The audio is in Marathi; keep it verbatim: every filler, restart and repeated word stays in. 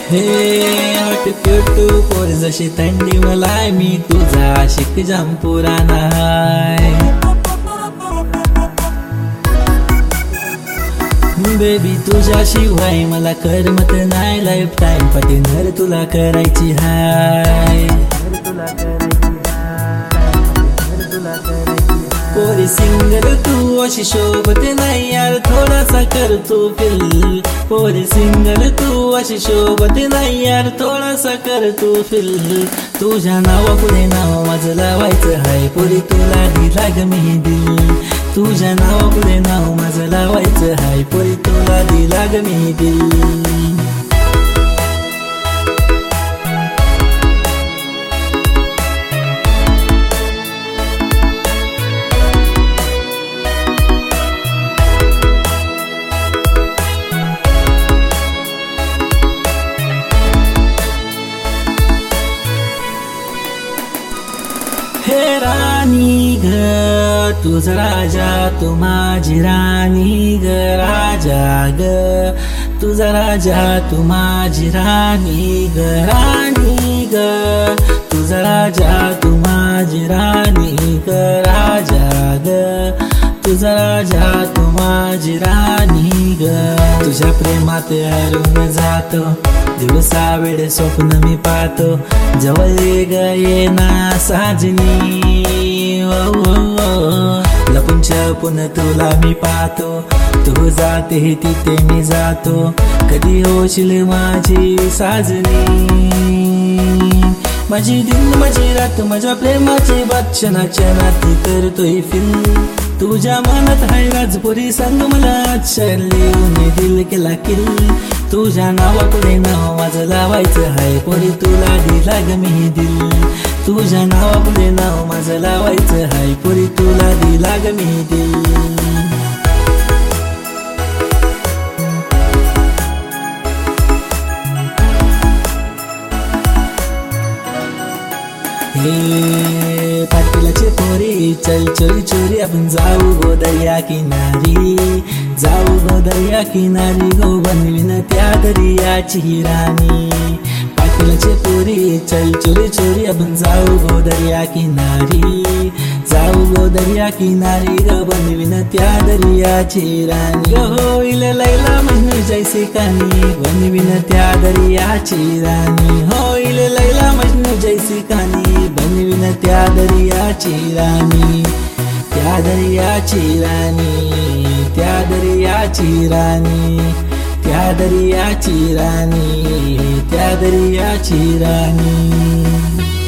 हे हॉट क्यूट पोर जशी थंडी मलाय मी तुझा आशिक जाम पुराणा हाय बेबी तुझ्याशिवाय मला करमत नाही लाईफ टाइम पार्टनर तुला करायची हाय पोरी सिंगल तू अशी शोभत नाही यार थोडासा कर तू फिल पोरी सिंगल तू अशी शोभत नाही यार थोडासा कर तू फिल तुझ्या नावापुढे नाव माझं लावायचं हाय पोरी तुला दिला ग मी दिल तुझ्या नावापुढे नाव माझं लावायचं हाय पोरी तुला दिला ग मी दिल हे राणी ग तुझा राजा तू माझी राणी ग राजा ग तुझा राजा तू माझी राणी ग राणी ग तुझा राजा तू माझी राणी ग राजा ग तुझा राजा तू माझी राणी ग तुझ्या प्रेमात हरवून जातो दिवसा वेळ स्वप्न मी पाहतो जवळ ग येना साजनी लपून छपून तुला मी पाहतो तू जाते तिथे मी जातो कधी होशील माझी साजनी माझी दिन माझी रात माझ्या प्रेमाची बात क्षणा क्षणात करतोय फिल तुझ्या मनात हाय राजपुरी सांग मला लिहून दिल केला किल तुझ्या नावापुढे नाव माझं लावायचं हाय पोरी तुला दिला ग मी दिल तुझ्या नावापुढे नाव माझं लावायचं हाय पोरी तुला दिला ग मी दिल हे पाटीलाचे पोरी चल चोरी चोरी आपण जाऊ गो दर्या किनारी जाऊ गो दर्या किनारी गो बनवीन त्या दर्याची राणी पाटीलाचे पोरी चल चोरी चोरी आपण जाऊ गो दर्या किनारी जाऊ गो दर्या किनारी ग बनवीन त्या दर्याची राणी होईल लैला मजनू जैसे कहाणी बनवीन त्या दर्याची राणी होईल लैला मजनू जैसी कहाणी बनवीन त्या दर्याची राणी त्या दर्याची राणी त्या दर्याची राणी त्या दर्याची राणी त्या दर्याची राणी